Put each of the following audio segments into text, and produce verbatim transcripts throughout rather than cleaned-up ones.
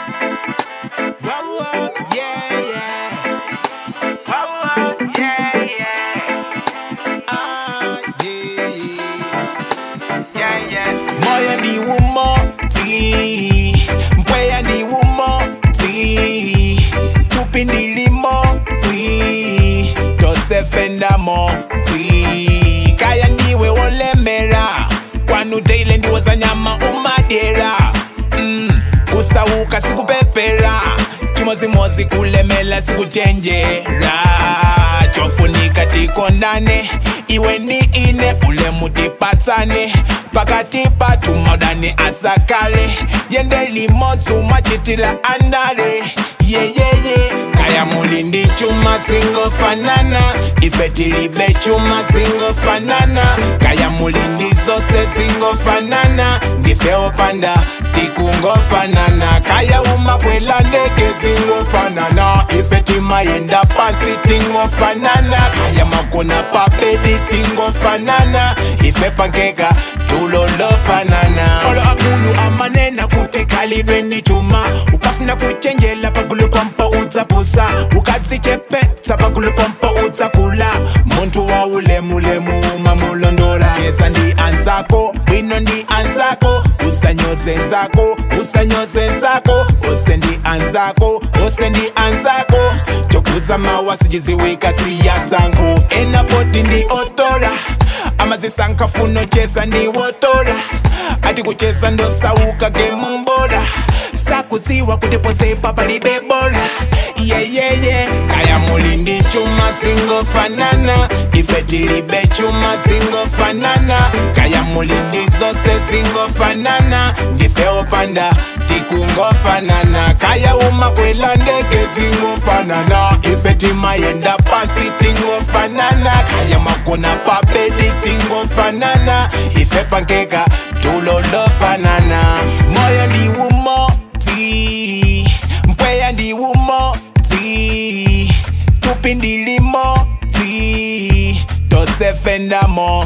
Wow, wow, yeah, yeah. Wow, wow, yeah, yeah. Ah, yeah. Yeah, yes. Moya ndi wumo ti, mpweya ndi wumo ti, tupi ndilimo ti, tosefenda mo ti. Kaya niwe olemera, kwanu daily ndiwoza nyama umadera. Mm, kusauka sikupepera, chimozimozi kulemela sikuchenjera. Chofunika tikondane, iwe ni ine ule mutipatsane. Pakati patu modani asakale, yende limozu machitila andare. Yeah, yeah, yeah. Kaya mulindi chuma singo fanana, ifetilibe chuma singo fanana. Kaya mulindi zose singo fanana, ngifeo panda tikungo fanana. Kaya umakwela ndege zingo fanana, ifeti mayenda pasi tingo fanana. Kaya makona papedi tingo fanana, ife pankeka tulolo fanana. Olo akulu amanena kutekalidwe ni chuma, ukafuna kuchenjela pagulu pampa udzapusa, ukazichepetsa pagulu pampa udzakula. Muntu wa ulemu lemu mamulondola, chesa ndi anzako, wino ndi anzako. Usanyoze nzako, usanyoze nzako. Ose ndi anzako, ose ndi anzako. Chokuza mawa sijiziwika siya zangu, ena poti ndi otora. Amazisanka funo chesa ndi wotora, ati kuchesa ndo sauka gemu mbora. Sakuziwa kutipose papa libebola. Yeah, yeah, yeah. Kaya mulindi chuma singo fanana, ifetilibe chuma singo fanana. Kaya mulindi zose singo fanana, ngifeo panda tikungo fanana. Kaya umakwela ndege zingo fanana, ifeti mayenda pasi tingo fanana. Kaya makona papedi tingo fanana, ife pankeka tulolo fanana. Moya ndi wumo ti, mpweya ndi wumo ti, tupi ndilimo ti, tosefenda mo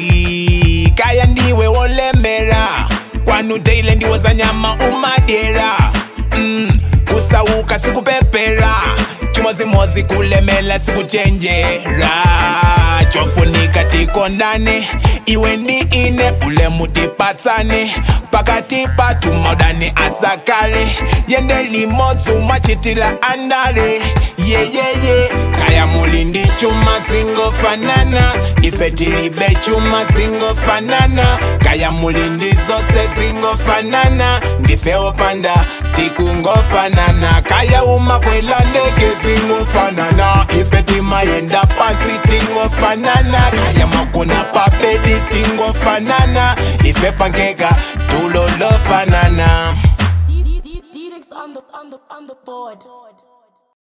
ti. Kaya ndiwe olemera, kwanu daily ndiwoza nyama umadera. Mm, kusauka sikupepera, chimozimozi kulemela sikuchenjera. Chofunika tikondane, iwe ni ine ule mutipatsane. Pakati patu modani asakale, yende limozu machitila andare. Yeah, yeah, yeah. Kaya mulindi chuma singo fanana, ifetilibe chuma singo fanana. Kaya mulindi zose singo fanana, ngifeo panda tikungo fanana. Kaya umakwela ndege zingo fanana, ifeti mayenda pasi tingo fanana. Kaya makona papedi tingo fanana, ife pankeka tulolo fanana. D D D D on the on the on the board.